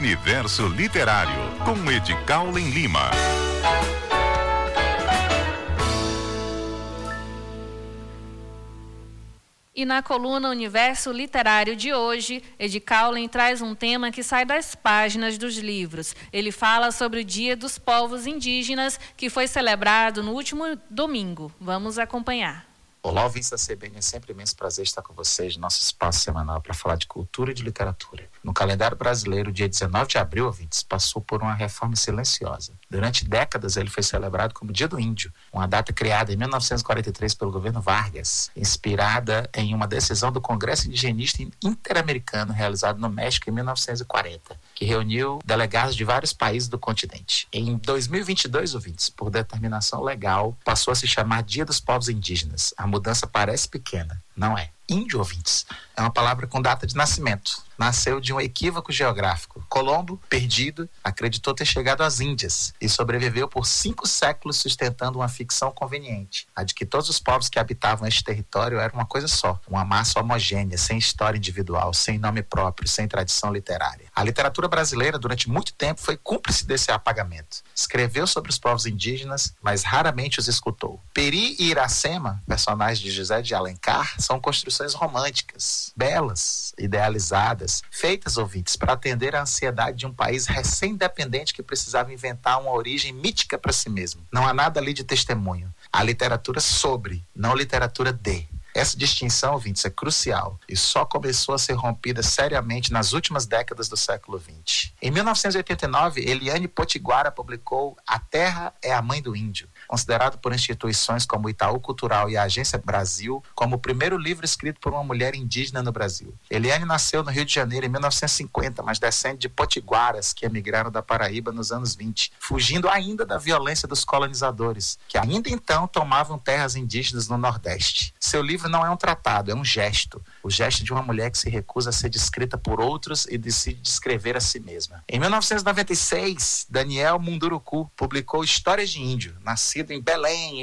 Universo Literário, com Edicaulen Lima. E na coluna Universo Literário de hoje, Edicaulen traz um tema que sai das páginas dos livros. Ele fala sobre o Dia dos Povos Indígenas, que foi celebrado no último domingo. Vamos acompanhar. Olá, ouvintes da CBN, é sempre imenso prazer estar com vocês no nosso espaço semanal para falar de cultura e de literatura. No calendário brasileiro, o dia 19 de abril, ouvintes, passou por uma reforma silenciosa. Durante décadas, ele foi celebrado como Dia do Índio, uma data criada em 1943 pelo governo Vargas, inspirada em uma decisão do Congresso Indigenista Interamericano realizado no México em 1940, que reuniu delegados de vários países do continente. Em 2022, ouvintes, por determinação legal, passou a se chamar Dia dos Povos Indígenas. A mudança parece pequena, não é? Índio, ouvintes, é uma palavra com data de nascimento. Nasceu de um equívoco geográfico. Colombo, perdido, acreditou ter chegado às Índias e sobreviveu por 5 séculos sustentando uma ficção conveniente, a de que todos os povos que habitavam este território eram uma coisa só, uma massa homogênea, sem história individual, sem nome próprio, sem tradição literária. A literatura brasileira, durante muito tempo, foi cúmplice desse apagamento. Escreveu sobre os povos indígenas, mas raramente os escutou. Peri e Iracema, personagens de José de Alencar, são construções românticas, belas, idealizadas, feitas, ouvintes, para atender à ansiedade de um país recém-independente que precisava inventar uma origem mítica para si mesmo. Não há nada ali de testemunho. Há literatura sobre, não literatura de. Essa distinção, ouvintes, é crucial e só começou a ser rompida seriamente nas últimas décadas do século XX. Em 1989, Eliane Potiguara publicou A Terra é a Mãe do Índio, considerado por instituições como o Itaú Cultural e a Agência Brasil como o primeiro livro escrito por uma mulher indígena no Brasil. Eliane nasceu no Rio de Janeiro em 1950, mas descende de potiguaras que emigraram da Paraíba nos anos 20, fugindo ainda da violência dos colonizadores, que ainda então tomavam terras indígenas no Nordeste. Seu livro não é um tratado, é um gesto. O gesto de uma mulher que se recusa a ser descrita por outros e decide descrever a si mesma. Em 1996, Daniel Munduruku publicou Histórias de Índio, nascido em Belém, em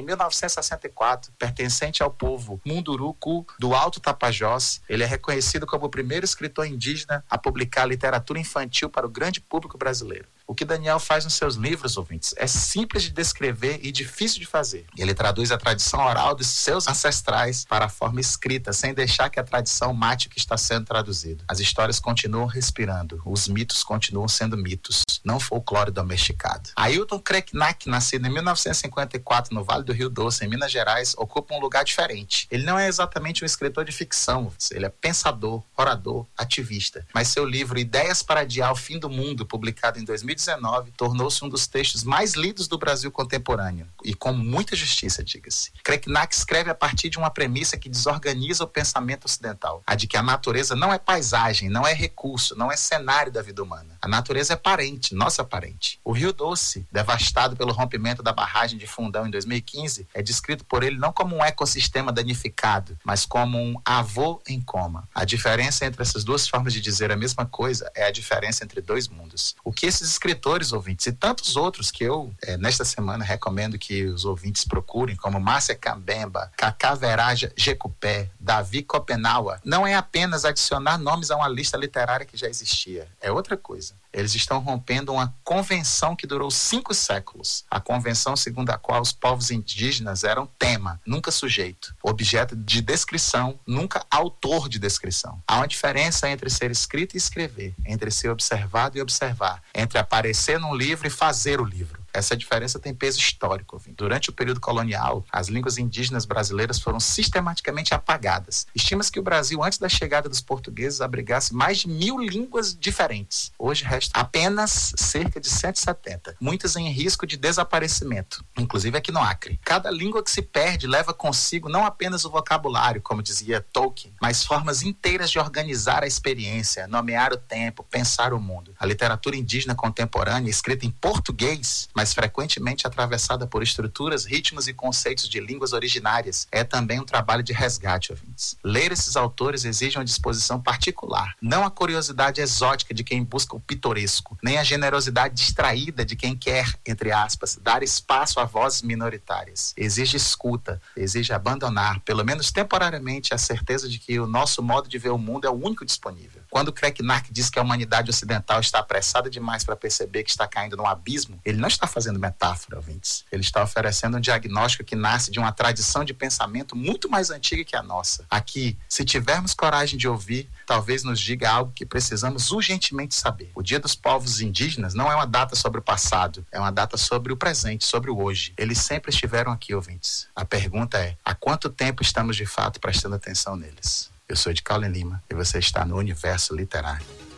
1964, pertencente ao povo Munduruku do Alto Tapajós. Ele é reconhecido como o primeiro escritor indígena a publicar literatura infantil para o grande público brasileiro. O que Daniel faz nos seus livros, ouvintes, é simples de descrever e difícil de fazer. Ele traduz a tradição oral dos seus ancestrais para a forma escrita, sem deixar que a tradição mate o que está sendo traduzido. As histórias continuam respirando, os mitos continuam sendo mitos, não folclore domesticado. Ailton Krenak, nascido em 1954 no Vale do Rio Doce, em Minas Gerais, ocupa um lugar diferente. Ele não é exatamente um escritor de ficção, ele é pensador, orador, ativista. Mas seu livro Ideias para Adiar o Fim do Mundo, publicado em 2019, tornou-se um dos textos mais lidos do Brasil contemporâneo, e com muita justiça, diga-se. Krenak escreve a partir de uma premissa que desorganiza o pensamento ocidental, a de que a natureza não é paisagem, não é recurso, não é cenário da vida humana. A natureza é parente, nossa parente. O Rio Doce, devastado pelo rompimento da barragem de Fundão em 2015, é descrito por ele não como um ecossistema danificado, mas como um avô em coma. A diferença entre essas duas formas de dizer a mesma coisa é a diferença entre dois mundos. O que esses escritores, ouvintes, e tantos outros que eu, nesta semana, recomendo que os ouvintes procurem, como Márcia Cambemba, Cacá Veraja Jecupé, Davi Copenaua, não é apenas adicionar nomes a uma lista literária que já existia, é outra coisa. Eles estão rompendo uma convenção que durou 5 séculos. A convenção segundo a qual os povos indígenas eram tema, nunca sujeito. Objeto de descrição, nunca autor de descrição. Há uma diferença entre ser escrito e escrever, entre ser observado e observar, entre aparecer num livro e fazer o livro. Essa diferença tem peso histórico. Durante o período colonial, as línguas indígenas brasileiras foram sistematicamente apagadas. Estima-se que o Brasil, antes da chegada dos portugueses, abrigasse mais de 1000 línguas diferentes. Hoje resta apenas cerca de 170, muitas em risco de desaparecimento, inclusive aqui no Acre. Cada língua que se perde leva consigo não apenas o vocabulário, como dizia Tolkien, mas formas inteiras de organizar a experiência, nomear o tempo, pensar o mundo. A literatura indígena contemporânea, escrita em português, mas frequentemente atravessada por estruturas, ritmos e conceitos de línguas originárias, é também um trabalho de resgate, ouvintes. Ler esses autores exige uma disposição particular, não a curiosidade exótica de quem busca o pitoresco, nem a generosidade distraída de quem quer, entre aspas, dar espaço a vozes minoritárias. Exige escuta, exige abandonar, pelo menos temporariamente, a certeza de que o nosso modo de ver o mundo é o único disponível. Quando Krenak diz que a humanidade ocidental está apressada demais para perceber que está caindo num abismo, ele não está fazendo metáfora, ouvintes. Ele está oferecendo um diagnóstico que nasce de uma tradição de pensamento muito mais antiga que a nossa. Aqui, se tivermos coragem de ouvir, talvez nos diga algo que precisamos urgentemente saber. O Dia dos Povos Indígenas não é uma data sobre o passado, é uma data sobre o presente, sobre o hoje. Eles sempre estiveram aqui, ouvintes. A pergunta é, há quanto tempo estamos de fato prestando atenção neles? Eu sou Ed Caulen Lima e você está no Universo Literário.